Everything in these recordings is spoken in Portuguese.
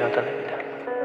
adianta, né, vida?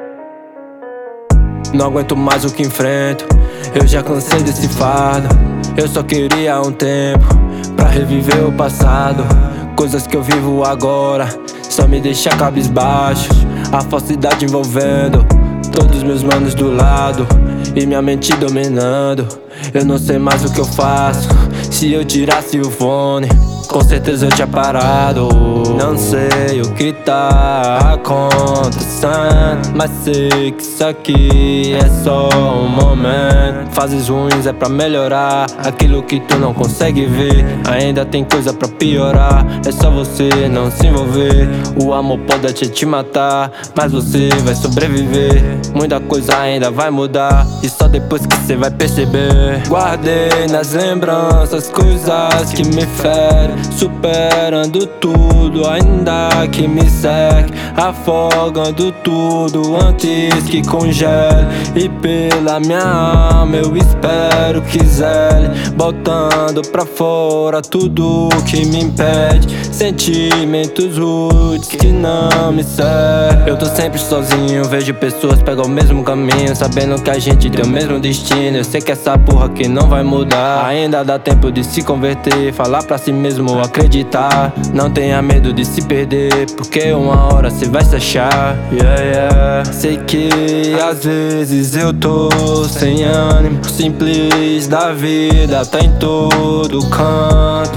Não aguento mais o que enfrento, eu já cansei desse fardo. Eu só queria um tempo pra reviver o passado. Coisas que eu vivo agora só me deixa cabisbaixo. A falsidade envolvendo todos meus manos do lado e minha mente dominando. Eu não sei mais o que eu faço. Se eu tirasse o fone, com certeza eu tinha parado. Não sei o que tá acontecendo, mas sei que isso aqui é só um momento. Fases ruins é pra melhorar aquilo que tu não consegue ver. Ainda tem coisa pra piorar, é só você não se envolver. O amor pode até te matar, mas você vai sobreviver. Muita coisa ainda vai mudar, e só depois que você vai perceber. Guardei nas lembranças coisas que me ferem, superando tudo ainda que me segue, afogando tudo antes que congele. E pela minha alma eu espero que zele, botando pra fora tudo que me impede. Sentimentos rudes que não me servem. Eu tô sempre sozinho, vejo pessoas pegar o mesmo caminho, sabendo que a gente tem o mesmo destino. Eu sei que essa porra aqui não vai mudar, ainda dá tempo de se converter, falar pra si mesmo, acreditar. Não tenha medo de se perder, porque uma hora cê vai se achar. Sei que às vezes eu tô sem ânimo, simples da vida tá em todo canto.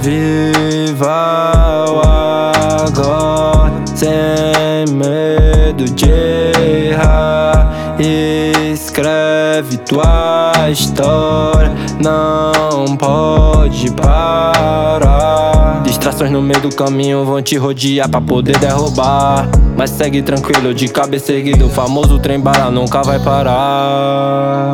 Viva o agora, sem medo de errar. Escreve tua história, não pode parar. Distrações no meio do caminho vão te rodear pra poder derrubar, mas segue tranquilo, de cabeça erguida, o famoso trem bala nunca vai parar.